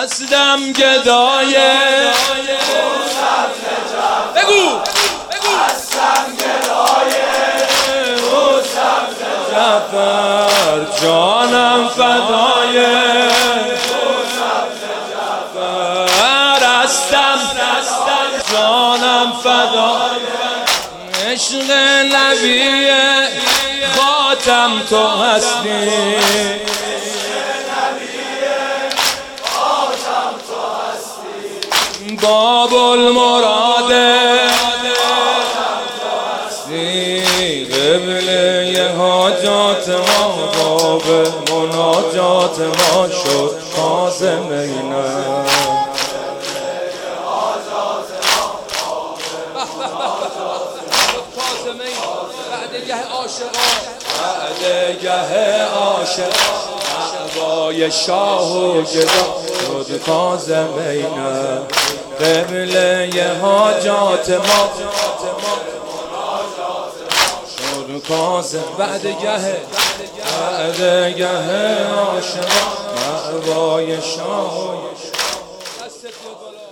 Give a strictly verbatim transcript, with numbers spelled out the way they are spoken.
هستم گدای بگو هستم گدای جعفر، جانم فدای جعفر، هستم جانم فدای عشق نبی خاتم تو هستی، باب المراد هستی، قبله حاجات ما، باب مناجات ما شد کاظمینه. بعدگه عاشقان، بعدگه عاشقان، هوای شاه و گدا شد کاظمینه. قبله حاجات ما شد کاظم، بعدگه بعدگه عاشقان، هوای شاه و